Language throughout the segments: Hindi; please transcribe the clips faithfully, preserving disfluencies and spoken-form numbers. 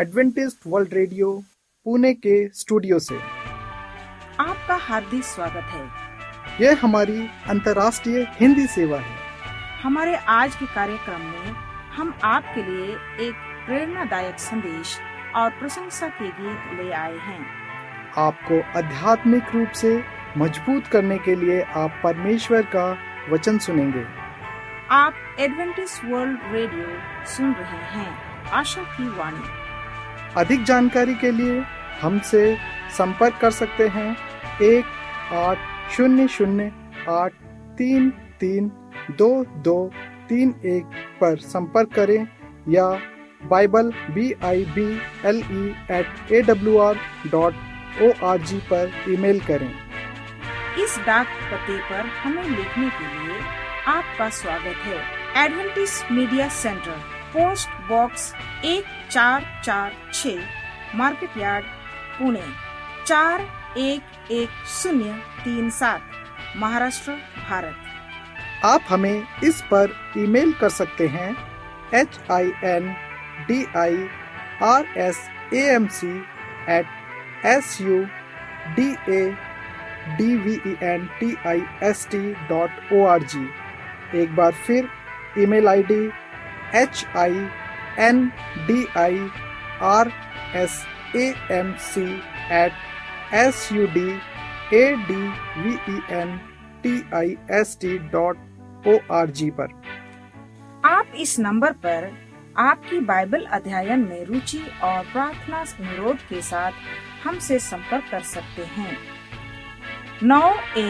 एडवेंटिस्ट वर्ल्ड रेडियो पुणे के स्टूडियो से आपका हार्दिक स्वागत है। यह हमारी अंतर्राष्ट्रीय हिंदी सेवा है। हमारे आज के कार्यक्रम में हम आपके लिए एक प्रेरणादायक संदेश और प्रशंसा के गीत ले आए हैं। आपको आध्यात्मिक रूप से मजबूत करने के लिए आप परमेश्वर का वचन सुनेंगे। आप एडवेंटिस्ट वर्ल्ड रेडियो सुन रहे हैं, आशा की वाणी। अधिक जानकारी के लिए हमसे संपर्क कर सकते हैं। एक आठ शून्य शून्य आठ तीन तीन दो दो तीन एक पर संपर्क करें या Bible B I B L E at A W R dot O R G पर ईमेल करें। इस डाक पते पर हमें लिखने के लिए आपका स्वागत है। Adventist media centre, post box एक चार चार छः, मार्केट यार्ड, पुणे चार एक एक शून्य तीन सात, महाराष्ट्र, भारत। आप हमें इस पर ईमेल कर सकते हैं H I N D I R S A M C at S U D A D V E N T I S T dot O R G. एक बार फिर email ID H I N D I R S A M C at S U D A D V E N T I S T dot O R G पर। आप इस नंबर पर आपकी बाइबल अध्ययन में रुचि और प्रार्थना अनुरोध के साथ हमसे संपर्क कर सकते हैं। नौ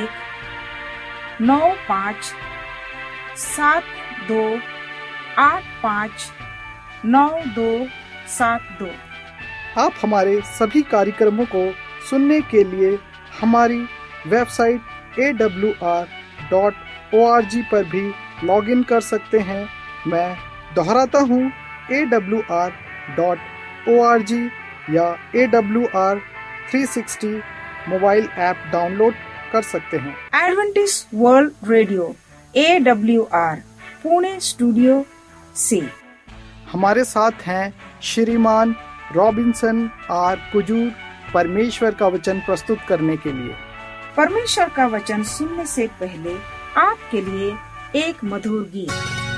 एक नौ पाँच सात दो आठ पाँच नौ दो सात दो। आप हमारे सभी कार्यक्रमों को सुनने के लिए हमारी website A W R dot O R G पर भी लॉगिन कर सकते हैं। मैं दोहराता हूँ, A W R dot O R G या A W R three sixty mobile app download कर सकते हैं। Adventist world radio A W R Pune studio से हमारे साथ हैं श्रीमान रॉबिन्सन आर कुजूर, परमेश्वर का वचन प्रस्तुत करने के लिए। परमेश्वर का वचन सुनने से पहले आपके लिए एक मधुर गीत।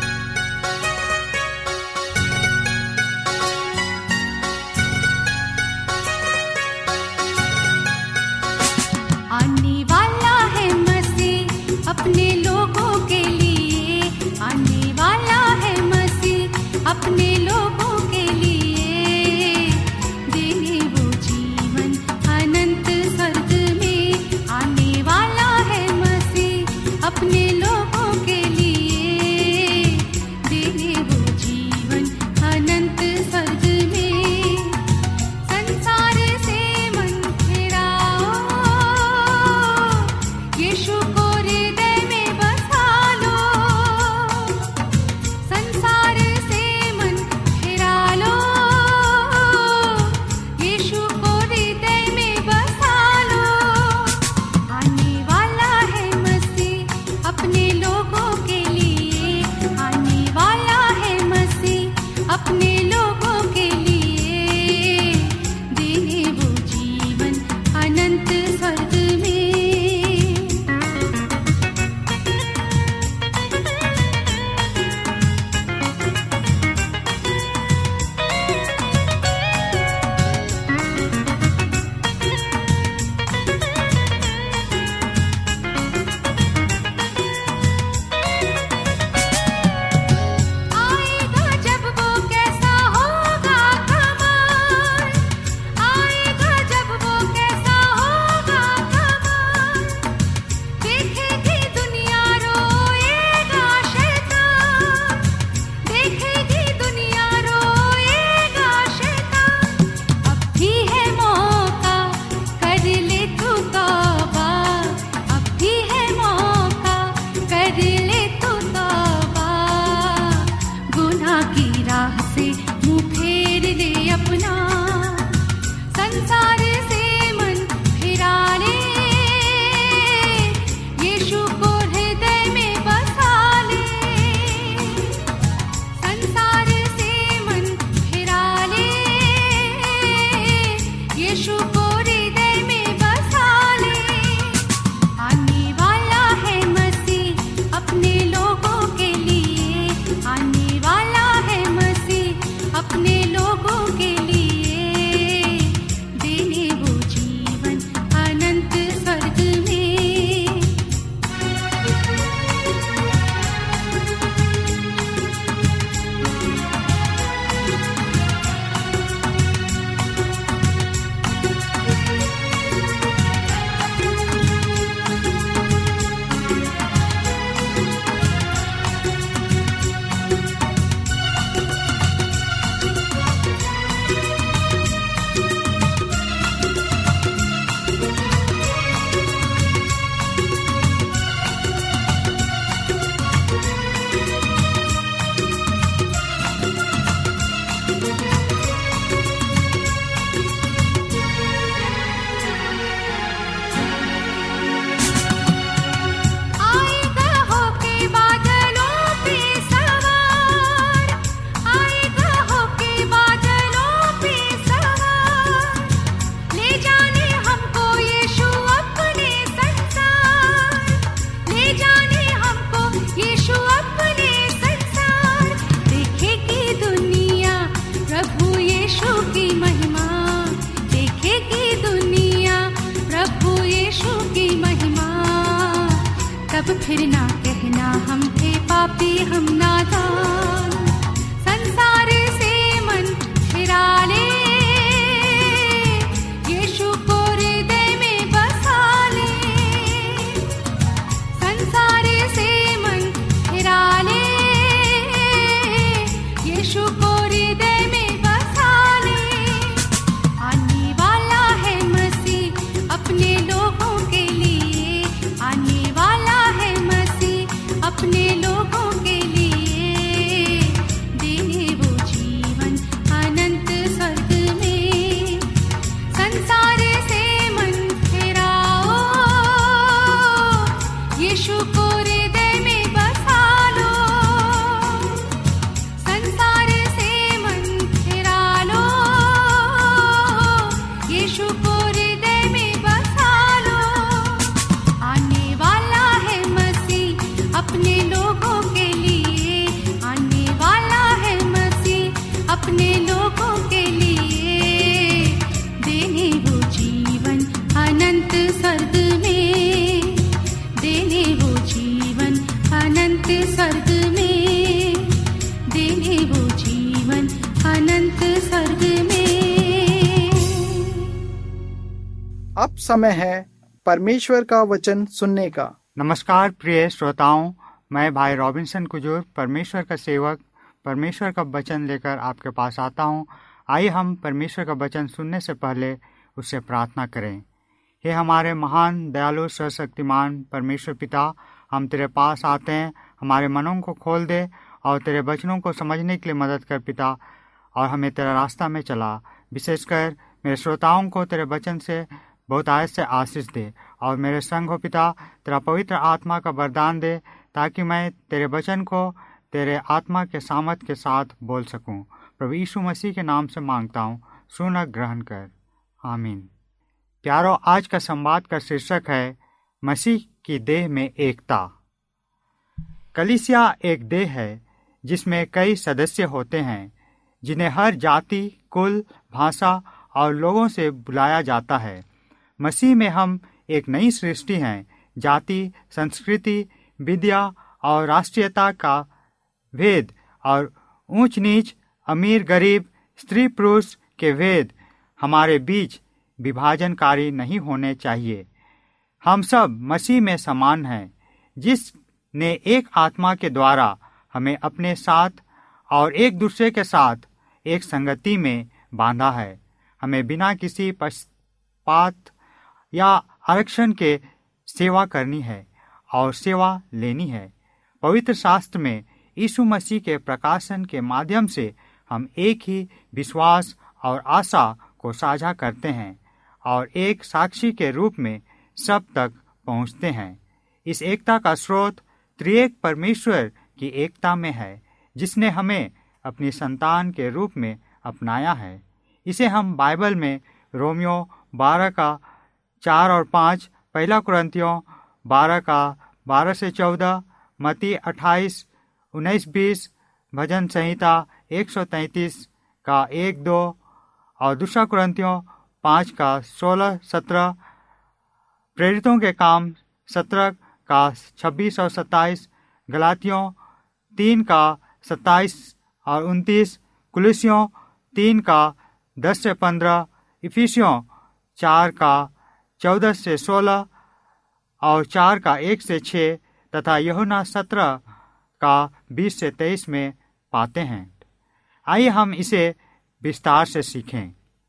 आने वाला है मसीह अपने लोगों के लिए, आने वाला है मसीह अपने लोगों के लिए, देने वो जीवन अनंत स्वर्ग में। आने वाला है मसीह अपने लोगों के लिए। फिर ना कहना हम थे पापी हम नादान। संसार से मन फिरा ले, यीशु को हृदय में बसा ले। संसार से मन फिरा ले, यीशु को हृदय में बसा ले। आने वाला है मसीह अपने लोगों के लिए, आने वाला है मसीह अपने लोगों के लिए। देने वो जीवन अनंत स्वर्ग में। संसार से मन फिराओ, यीशु को हृदय में बसा लो। संसार से मन फिरा लो, यीशु को हृदय में बसा लो। आने वाला है मसीह अपने लोगों के लिए, आने वाला है मसीह अपने लोगों के लिए। देने वो जीवन अनंत स्वर्ग में, देने वो जीवन अनंत स्वर्ग में, देने वो जीवन अनंत स्वर्ग में। अब समय है परमेश्वर का वचन सुनने का। नमस्कार प्रिय श्रोताओं, मैं भाई रॉबिन्सन कुजूर, परमेश्वर का सेवक, परमेश्वर का वचन लेकर आपके पास आता हूँ। आइए हम परमेश्वर का वचन सुनने से पहले उससे प्रार्थना करें। हे हमारे महान दयालु सर्वशक्तिमान परमेश्वर पिता, हम तेरे पास आते हैं। हमारे मनों को खोल दे और तेरे वचनों को समझने के लिए मदद कर पिता, और हमें तेरा रास्ता में चला। विशेषकर मेरे श्रोताओं को तेरे वचन से बहुत आयत से आशीष दे, और मेरे संग हो पिता तेरा पवित्र आत्मा का वरदान दे, ताकि मैं तेरे वचन को तेरे आत्मा के सामर्थ के साथ बोल सकूं। प्रभु यीशु मसीह के नाम से मांगता हूं, सुन ग्रहण कर, आमीन। प्यारो, आज का संवाद का शीर्षक है मसीह की देह में एकता। कलीसिया एक देह है जिसमें कई सदस्य होते हैं, जिन्हें हर जाति, कुल, भाषा और लोगों से बुलाया जाता है। मसीह में हम एक नई सृष्टि हैं। जाति, संस्कृति, विद्या और राष्ट्रीयता का भेद और ऊंच नीच, अमीर गरीब, स्त्री पुरुष के भेद हमारे बीच विभाजनकारी नहीं होने चाहिए। हम सब मसीह में समान हैं, जिसने एक आत्मा के द्वारा हमें अपने साथ और एक दूसरे के साथ एक संगति में बांधा है। हमें बिना किसी पक्षपात या आरक्षण के सेवा करनी है और सेवा लेनी है। पवित्र शास्त्र में यीशु मसीह के प्रकाशन के माध्यम से हम एक ही विश्वास और आशा को साझा करते हैं और एक साक्षी के रूप में सब तक पहुंचते हैं। इस एकता का स्रोत त्रिएक परमेश्वर की एकता में है, जिसने हमें अपनी संतान के रूप में अपनाया है। इसे हम बाइबल में रोमियो बारह का चार और पाँच, पहला कुरिन्थियों बारह का बारह से चौदह, मत्ती अट्ठाईस उन्नीस बीस, भजन संहिता एक सौ तैंतीस का एक दो और दूसरा कुरिन्थियों पाँच का सोलह सत्रह, प्रेरितों के काम सत्रह का छब्बीस और सत्ताईस, गलातियों तीन का सत्ताईस और उनतीस, कुलुसियों तीन का दस से पंद्रह, इफिसियों चार का चौदह से सोलह और चार का एक से छः तथा यूहन्ना सत्रह का बीस से तेईस में पाते हैं। आइए हम इसे विस्तार से सीखें।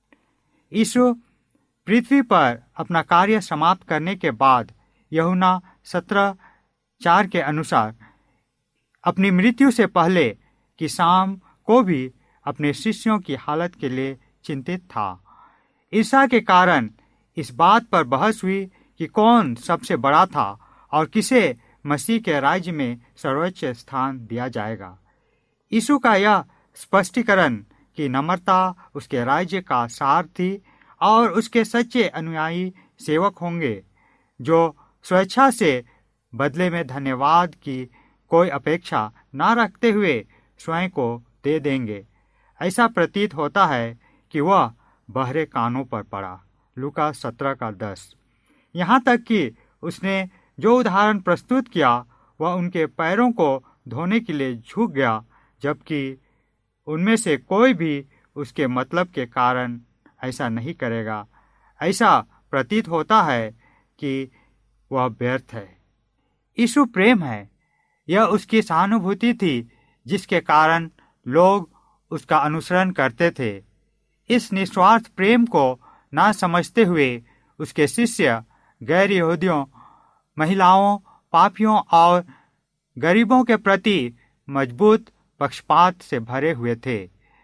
यीशु पृथ्वी पर अपना कार्य समाप्त करने के बाद यूहन्ना सत्रह चार के अनुसार अपनी मृत्यु से पहले की शाम को भी अपने शिष्यों की हालत के लिए चिंतित था। ईर्ष्या के कारण इस बात पर बहस हुई कि कौन सबसे बड़ा था और किसे मसीह के राज्य में सर्वोच्च स्थान दिया जाएगा। यीशु का यह स्पष्टीकरण कि नम्रता उसके राज्य का सार थी और उसके सच्चे अनुयायी सेवक होंगे जो स्वेच्छा से बदले में धन्यवाद की कोई अपेक्षा न रखते हुए स्वयं को दे देंगे। ऐसा प्रतीत होता है कि वह बहरे कानों पर पड़ा। लूका सत्रह का दस। यहाँ तक कि उसने जो उदाहरण प्रस्तुत किया वह उनके पैरों को धोने के लिए झुक गया, जबकि उनमें से कोई भी उसके मतलब के कारण ऐसा नहीं करेगा। ऐसा प्रतीत होता है कि वह व्यर्थ है। यीशु प्रेम है। यह उसकी सहानुभूति थी जिसके कारण लोग उसका अनुसरण करते थे। इस निस्वार्थ प्रेम को ना समझते हुए उसके शिष्य गैर यहूदियों, महिलाओं, पापियों और गरीबों के प्रति मजबूत पक्षपात से भरे हुए थे,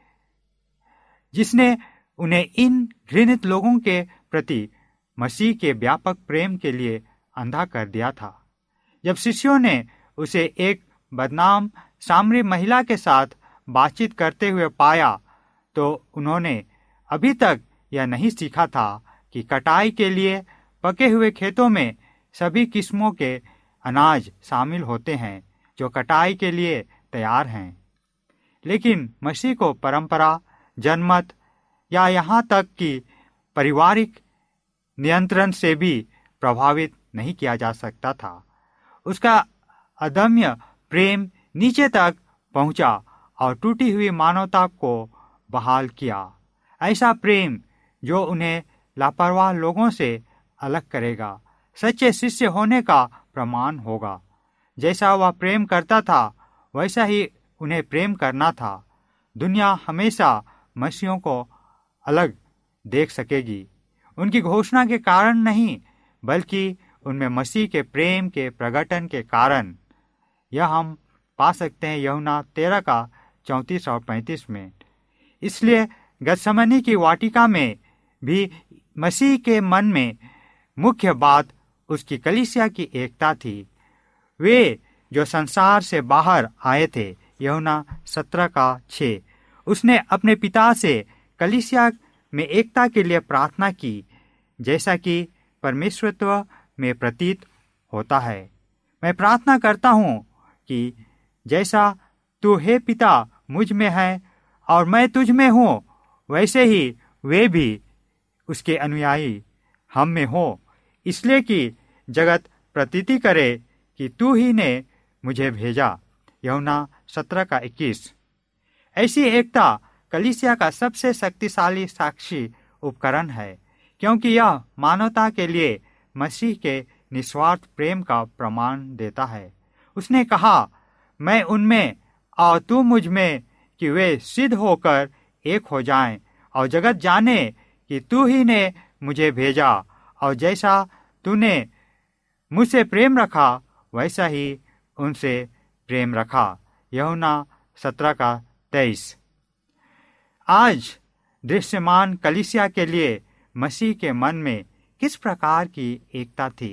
जिसने उन्हें इन घृणित लोगों के प्रति मसीह के व्यापक प्रेम के लिए अंधा कर दिया था। जब शिष्यों ने उसे एक बदनाम सामरी महिला के साथ बातचीत करते हुए पाया तो उन्होंने अभी तक यह नहीं सीखा था कि कटाई के लिए पके हुए खेतों में सभी किस्मों के अनाज शामिल होते हैं जो कटाई के लिए तैयार हैं। लेकिन मसीह को परंपरा, जनमत या यहाँ तक कि पारिवारिक नियंत्रण से भी प्रभावित नहीं किया जा सकता था। उसका अदम्य प्रेम नीचे तक पहुंचा और टूटी हुई मानवता को बहाल किया। ऐसा प्रेम जो उन्हें लापरवाह लोगों से अलग करेगा, सच्चे शिष्य होने का प्रमाण होगा। जैसा वह प्रेम करता था वैसा ही उन्हें प्रेम करना था। दुनिया हमेशा मसीहों को अलग देख सकेगी, उनकी घोषणा के कारण नहीं, बल्कि उनमें मसीह के प्रेम के प्रकटन के कारण। यह हम पा सकते हैं यूहन्ना तेरह का चौंतीस और पैंतीस में। इसलिए गतसमनी की वाटिका में भी मसीह के मन में मुख्य बात उसकी कलीसिया की एकता थी। वे जो संसार से बाहर आए थे, यूहन्ना सत्रह का छः। उसने अपने पिता से कलीसिया में एकता के लिए प्रार्थना की, जैसा कि परमेश्वरत्व में प्रतीत होता है। मैं प्रार्थना करता हूँ कि जैसा तू हे पिता मुझ में है और मैं तुझ में हूँ, वैसे ही वे भी उसके अनुयायी हम में हो, इसलिए कि जगत प्रतीति करे कि तू ही ने मुझे भेजा। यूहन्ना सत्रह का इक्कीस। ऐसी एकता कलीसिया का सबसे शक्तिशाली साक्षी उपकरण है, क्योंकि यह मानवता के लिए मसीह के निस्वार्थ प्रेम का प्रमाण देता है। उसने कहा, मैं उनमें और तू मुझ में, कि वे सिद्ध होकर एक हो जाएं और जगत जाने कि तू ही ने मुझे भेजा और जैसा तूने मुझसे प्रेम रखा वैसा ही उनसे प्रेम रखा। यूहन्ना सत्रह का तेईस। आज दृश्यमान कलीसिया के लिए मसीह के मन में किस प्रकार की एकता थी?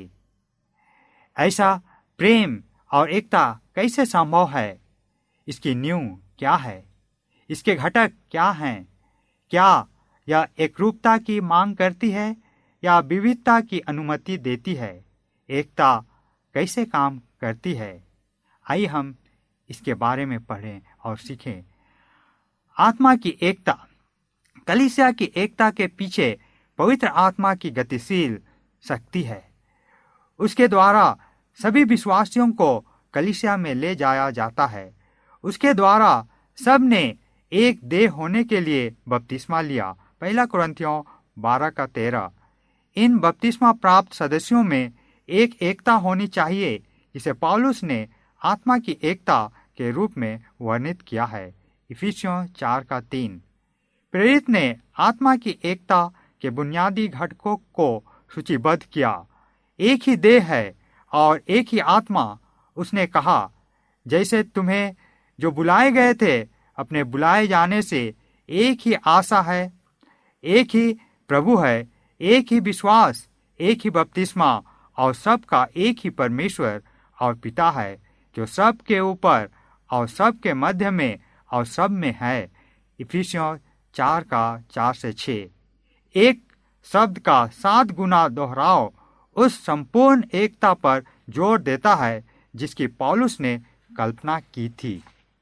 ऐसा प्रेम और एकता कैसे संभव है? इसकी नींव क्या है? इसके घटक क्या हैं? क्या यह एकरूपता की मांग करती है या विविधता की अनुमति देती है? एकता कैसे काम करती है? आइए हम इसके बारे में पढ़ें और सीखें। आत्मा की एकता। कलीसिया की एकता के पीछे पवित्र आत्मा की गतिशील शक्ति है। उसके द्वारा सभी विश्वासियों को कलीसिया में ले जाया जाता है। उसके द्वारा सब ने एक देह होने के लिए बपतिस्मा लिया। पहला कुरिन्थियों बारह का तेरह। इन बपतिस्मा प्राप्त सदस्यों में एक एकता होनी चाहिए जिसे पौलुस ने आत्मा की एकता के रूप में वर्णित किया है। इफिसियों चार का तीन। प्रेरित ने आत्मा की एकता के बुनियादी घटकों को सूचीबद्ध किया। एक ही देह है और एक ही आत्मा। उसने कहा, जैसे तुम्हें जो बुलाए गए थे अपने बुलाए जाने से एक ही आशा है, एक ही प्रभु है, एक ही विश्वास, एक ही बपतिस्मा और सबका एक ही परमेश्वर और पिता है, जो सब के ऊपर और सब के मध्य में और सब में है। इफिसियों चार का चार से छः। एक शब्द का सात गुना दोहराव उस संपूर्ण एकता पर जोर देता है जिसकी पौलुस ने कल्पना की थी।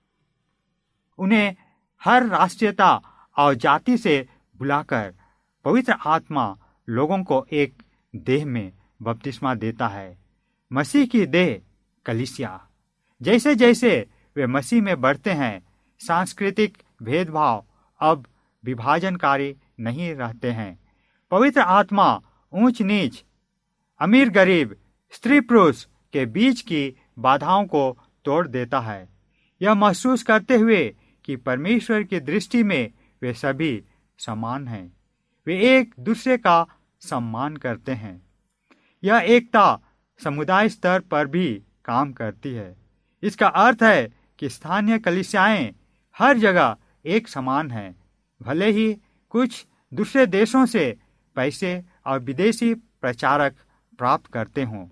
उन्हें हर राष्ट्रीयता और जाति से बुलाकर पवित्र आत्मा लोगों को एक देह में बपतिस्मा देता है। मसीह की देह कलीसिया। जैसे जैसे वे मसीह में बढ़ते हैं, सांस्कृतिक भेदभाव अब विभाजनकारी नहीं रहते हैं। पवित्र आत्मा ऊंच नीच, अमीर गरीब, स्त्री पुरुष के बीच की बाधाओं को तोड़ देता है, यह महसूस करते हुए कि परमेश्वर की दृष्टि में वे सभी समान हैं। वे एक दूसरे का सम्मान करते हैं। यह एकता समुदाय स्तर पर भी काम करती है। इसका अर्थ है कि स्थानीय कलीसियाएं हर जगह एक समान हैं, भले ही कुछ दूसरे देशों से पैसे और विदेशी प्रचारक प्राप्त करते हों।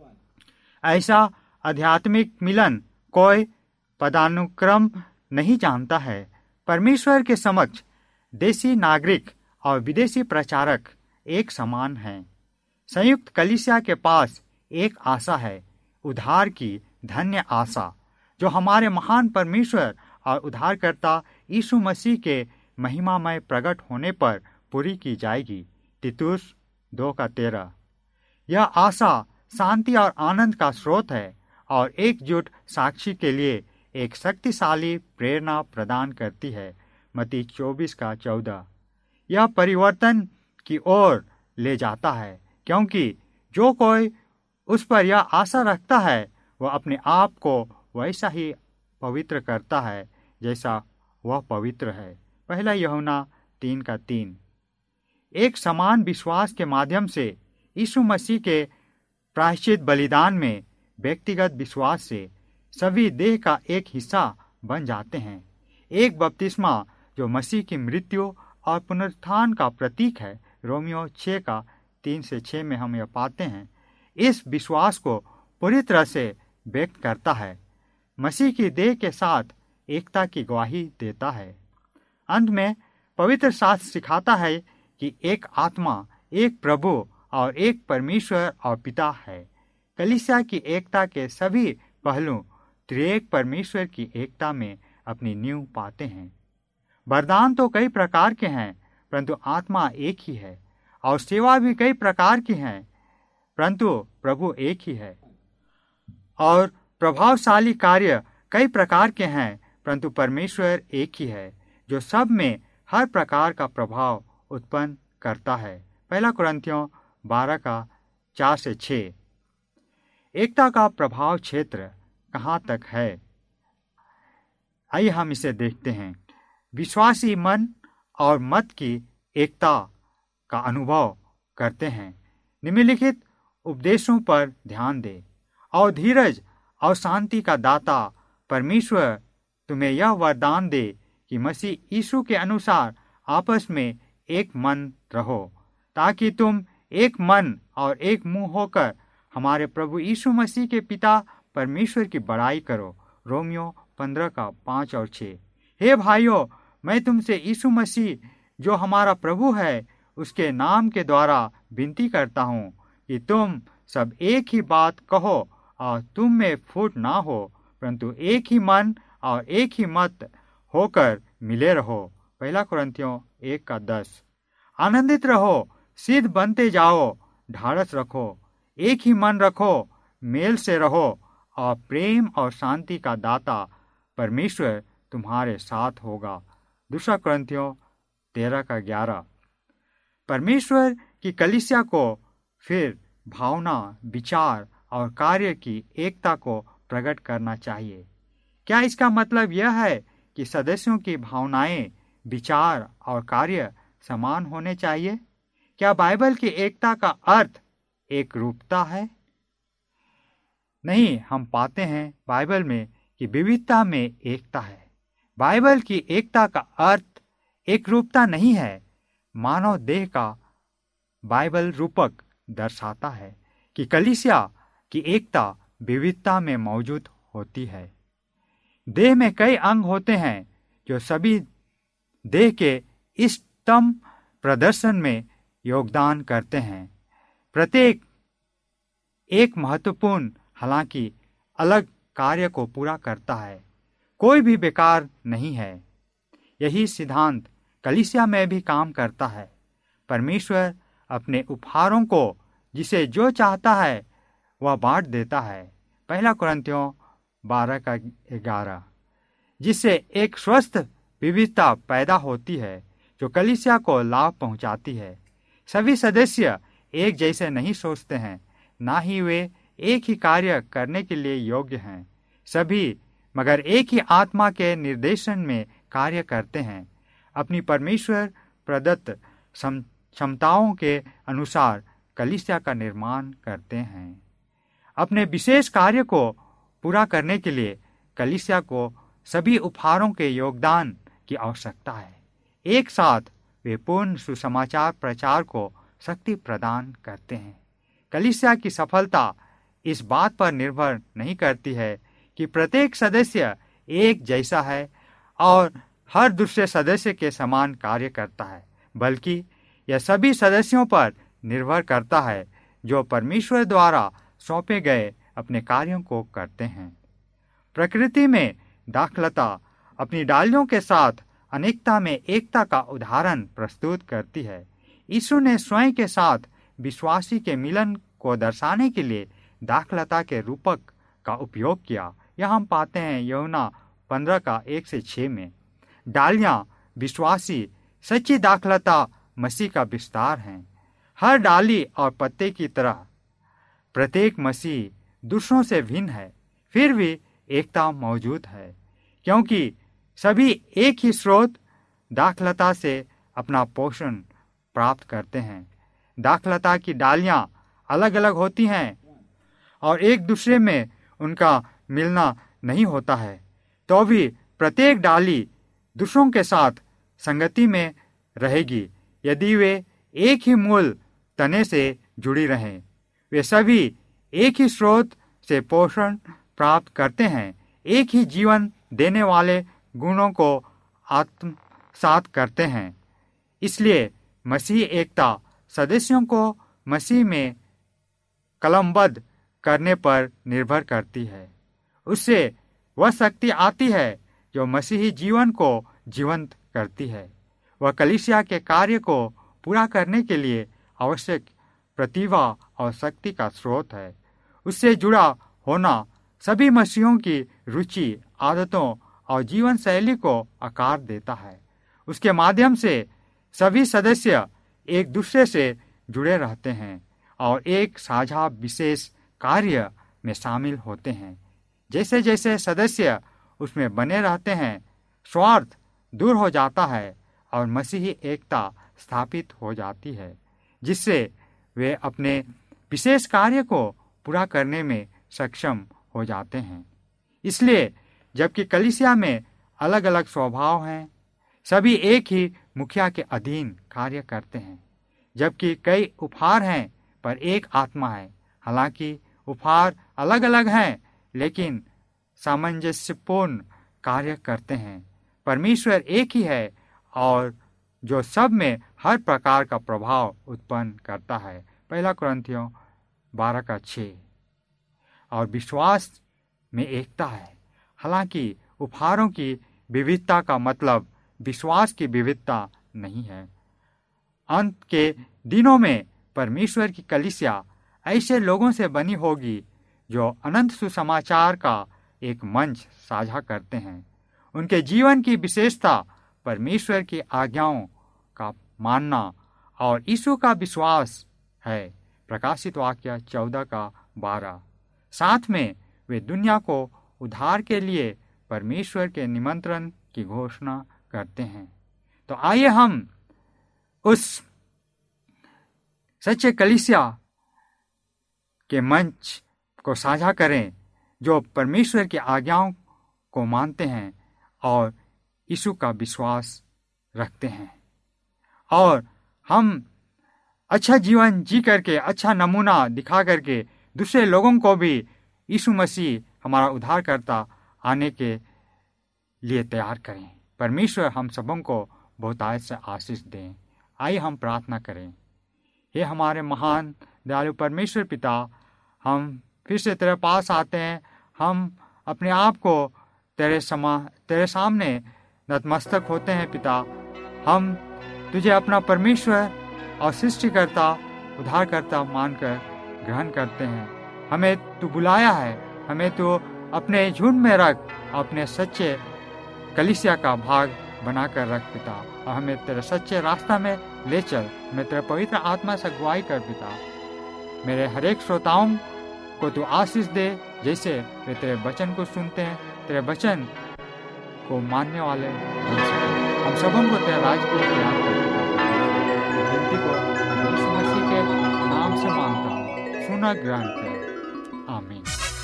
ऐसा आध्यात्मिक मिलन कोई पदानुक्रम नहीं जानता है। परमेश्वर के समक्ष देशी नागरिक और विदेशी प्रचारक एक समान हैं। संयुक्त कलीसिया के पास एक आशा है, उद्धार की धन्य आशा, जो हमारे महान परमेश्वर और उद्धारकर्ता यीशु मसीह के महिमामय प्रकट होने पर पूरी की जाएगी। तीतुस दो का तेरह। यह आशा शांति और आनंद का स्रोत है और एकजुट साक्षी के लिए एक शक्तिशाली प्रेरणा प्रदान करती है। मत्ती चौबीस का चौदह। यह परिवर्तन की ओर ले जाता है, क्योंकि जो कोई उस पर यह आशा रखता है वह अपने आप को वैसा ही पवित्र करता है जैसा वह पवित्र है। पहला यूहन्ना तीन का तीन। एक समान विश्वास के माध्यम से यीशु मसीह के प्रायश्चित बलिदान में व्यक्तिगत विश्वास से सभी देह का एक हिस्सा बन जाते हैं। एक बपतिस्मा जो मसीह की मृत्यु और पुनरुत्थान का प्रतीक है, रोमियो छः का तीन से छः में हम यह पाते हैं, इस विश्वास को पूरी तरह से व्यक्त करता है, मसीह की देह के साथ एकता की गवाही देता है। अंत में पवित्र शास्त्र सिखाता है कि एक आत्मा, एक प्रभु और एक परमेश्वर और पिता है। कलीसिया की एकता के सभी पहलू त्रिएक परमेश्वर की एकता में अपनी नींव पाते हैं। वरदान तो कई प्रकार के हैं, परंतु आत्मा एक ही है, और सेवा भी कई प्रकार की हैं, परंतु प्रभु एक ही है। और प्रभावशाली कार्य कई प्रकार के हैं, परंतु परमेश्वर एक ही है, जो सब में हर प्रकार का प्रभाव उत्पन्न करता है। पहला कुरिन्थियों बारह का चार से छः। एकता का प्रभाव क्षेत्र कहाँ तक है? आइए हम इसे देखते हैं। विश्वासी मन और मत की एकता का अनुभव करते हैं। निम्नलिखित उपदेशों पर ध्यान दें और धीरज और शांति का दाता परमेश्वर तुम्हें यह वरदान दे कि मसीह यीशु के अनुसार आपस में एक मन रहो, ताकि तुम एक मन और एक मुंह होकर हमारे प्रभु यीशु मसीह के पिता परमेश्वर की बड़ाई करो। रोमियो पंद्रह का पाँच और छः। हे भाइयों, मैं तुमसे यीशु मसीह जो हमारा प्रभु है उसके नाम के द्वारा विनती करता हूँ कि तुम सब एक ही बात कहो और तुम में फूट ना हो, परंतु एक ही मन और एक ही मत होकर मिले रहो। पहला कुरिन्थियों एक का दस। आनंदित रहो, सिद्ध बनते जाओ, ढाढ़स रखो, एक ही मन रखो, मेल से रहो, और प्रेम और शांति का दाता परमेश्वर तुम्हारे साथ होगा। दूसरा कुरिन्थियों तेरह का ग्यारह। परमेश्वर की कलीसिया को फिर भावना, विचार और कार्य की एकता को प्रकट करना चाहिए। क्या इसका मतलब यह है कि सदस्यों की भावनाएं, विचार और कार्य समान होने चाहिए? क्या बाइबल की एकता का अर्थ एक रूपता है? नहीं, हम पाते हैं बाइबल में कि विविधता में एकता है। बाइबल की एकता का अर्थ एक रूपता नहीं है। मानव देह का बाइबल रूपक दर्शाता है कि कलीसिया की एकता विविधता में मौजूद होती है। देह में कई अंग होते हैं जो सभी देह के इष्टतम प्रदर्शन में योगदान करते हैं। प्रत्येक एक महत्वपूर्ण, हालांकि अलग कार्य को पूरा करता है। कोई भी बेकार नहीं है। यही सिद्धांत कलीसिया में भी काम करता है। परमेश्वर अपने उपहारों को जिसे जो चाहता है वह बांट देता है। पहला कुरिन्थियों बारह का ग्यारह, जिससे एक स्वस्थ विविधता पैदा होती है जो कलीसिया को लाभ पहुंचाती है। सभी सदस्य एक जैसे नहीं सोचते हैं, ना ही वे एक ही कार्य करने के लिए योग्य हैं। सभी मगर एक ही आत्मा के निर्देशन में कार्य करते हैं, अपनी परमेश्वर प्रदत्त क्षमताओं के अनुसार कलीसिया का निर्माण करते हैं। अपने विशेष कार्य को पूरा करने के लिए कलीसिया को सभी उपहारों के योगदान की आवश्यकता है। एक साथ वे पूर्ण सुसमाचार प्रचार को शक्ति प्रदान करते हैं। कलीसिया की सफलता इस बात पर निर्भर नहीं करती है कि प्रत्येक सदस्य एक जैसा है और हर दूसरे सदस्य के समान कार्य करता है, बल्कि यह सभी सदस्यों पर निर्भर करता है जो परमेश्वर द्वारा सौंपे गए अपने कार्यों को करते हैं। प्रकृति में दाखलता अपनी डालियों के साथ अनेकता में एकता का उदाहरण प्रस्तुत करती है। यीशु ने स्वयं के साथ विश्वासी के मिलन को दर्शाने के लिए दाखलता के रूपक का उपयोग किया। यह हम पाते हैं यूहन्ना पंद्रह का एक से छः में। डालियां विश्वासी सच्ची दाखलता मसीह का विस्तार हैं। हर डाली और पत्ते की तरह प्रत्येक मसीह दूसरों से भिन्न है, फिर भी एकता मौजूद है, क्योंकि सभी एक ही स्रोत दाखलता से अपना पोषण प्राप्त करते हैं। दाखलता की डालियां अलग अलग होती हैं और एक दूसरे में उनका मिलना नहीं होता है, तो भी प्रत्येक डाली दूसरों के साथ संगति में रहेगी यदि वे एक ही मूल तने से जुड़ी रहें। वे सभी एक ही स्रोत से पोषण प्राप्त करते हैं, एक ही जीवन देने वाले गुणों को आत्मसात करते हैं। इसलिए मसीह एकता सदस्यों को मसीह में कलमबद्ध करने पर निर्भर करती है। उससे वह शक्ति आती है जो मसीही जीवन को जीवंत करती है। वह कलीसिया के कार्य को पूरा करने के लिए आवश्यक प्रतिभा और शक्ति का स्रोत है। उससे जुड़ा होना सभी मसीहों की रुचि, आदतों और जीवन शैली को आकार देता है। उसके माध्यम से सभी सदस्य एक दूसरे से जुड़े रहते हैं और एक साझा विशेष कार्य में शामिल होते हैं। जैसे जैसे सदस्य उसमें बने रहते हैं, स्वार्थ दूर हो जाता है और मसीही एकता स्थापित हो जाती है, जिससे वे अपने विशेष कार्य को पूरा करने में सक्षम हो जाते हैं। इसलिए जबकि कलीसिया में अलग अलग स्वभाव हैं, सभी एक ही मुखिया के अधीन कार्य करते हैं। जबकि कई उपहार हैं पर एक आत्मा है। हालांकि उपहार अलग अलग हैं, लेकिन सामंजस्यपूर्ण कार्य करते हैं। परमेश्वर एक ही है और जो सब में हर प्रकार का प्रभाव उत्पन्न करता है। पहला कुरिन्थियों बारह का छः। और विश्वास में एकता है। हालांकि उपहारों की विविधता का मतलब विश्वास की विविधता नहीं है। अंत के दिनों में परमेश्वर की कलीसिया ऐसे लोगों से बनी होगी जो अनंत सुसमाचार का एक मंच साझा करते हैं। उनके जीवन की विशेषता परमेश्वर की आज्ञाओं का मानना और यीशु का विश्वास है। प्रकाशित वाक्य चौदह का बारह। साथ में वे दुनिया को उद्धार के लिए परमेश्वर के निमंत्रण की घोषणा करते हैं। तो आइए हम उस सच्चे कलीसिया के मंच को साझा करें जो परमेश्वर की आज्ञाओं को मानते हैं और यीशु का विश्वास रखते हैं, और हम अच्छा जीवन जी करके, अच्छा नमूना दिखा करके दूसरे लोगों को भी यीशु मसीह हमारा उद्धारकर्ता आने के लिए तैयार करें। परमेश्वर हम सबों को बहुतायत से आशीष दें। आइए हम प्रार्थना करें। हे हमारे महान दयालु परमेश्वर पिता, हम फिर से तेरे पास आते हैं। हम अपने आप को तेरे समा तेरे सामने नतमस्तक होते हैं पिता। हम तुझे अपना परमेश्वर और सृष्टिकर्ता, उद्धारकर्ता मानकर ग्रहण करते हैं। हमें तू बुलाया है, हमें तू अपने झुंड में रख, अपने सच्चे कलीसिया का भाग बनाकर रख पिता, और हमें तेरे सच्चे रास्ता में ले चल। मैं तेरे पवित्र आत्मा से अगुवाई कर पिता। मेरे हर एक श्रोताओं को तू आशीष दे, जैसे वे तेरे वचन को सुनते हैं, तेरे वचन को मानने वाले बन सके। हम सबों को तेरे राज को याद कर विनती को यीशु मसीह के नाम से मांगता हूँ, सुना ग्रहण कर, आमीन।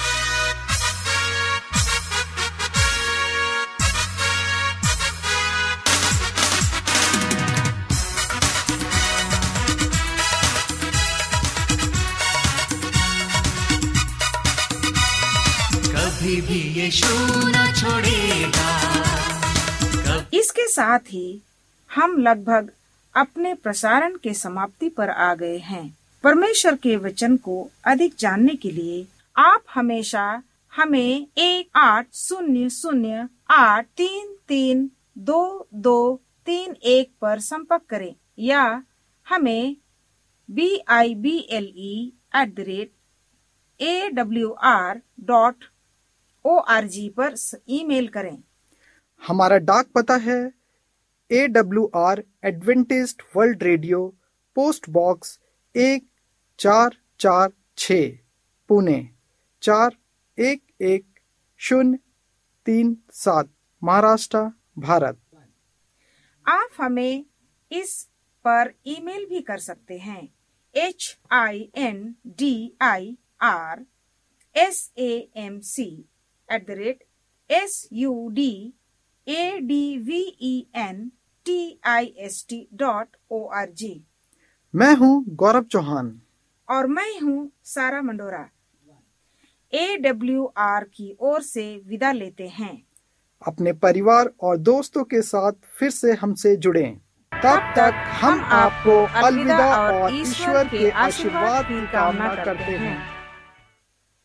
भी यीशु न छोड़ेगा। इसके साथ ही हम लगभग अपने प्रसारण के समाप्ति पर आ गए हैं। परमेश्वर के वचन को अधिक जानने के लिए आप हमेशा हमें एक आठ शून्य शून्य आठ तीन तीन दो दो तीन एक पर संपर्क करें, या हमें B I B L E at the rate A W R dot O R G पर ईमेल करें। हमारा डाक पता है A W R Adventist world radio, post box एक चार चार छ, पुणे चार एक एक शून्य तीन सात, महाराष्ट्र, भारत। आप हमें इस पर ईमेल भी कर सकते हैं। H I N D I R S A M C at the rate S U D A D V E N T I S T dot O R G. मैं हूँ गौरव चौहान और मैं हूँ सारा मंडोरा। ए डब्ल्यू आर की ओर से विदा लेते हैं। अपने परिवार और दोस्तों के साथ फिर से हमसे जुड़ें। तब तक हम आपको अलविदा और ईश्वर के आशीर्वाद की कामना करते हैं।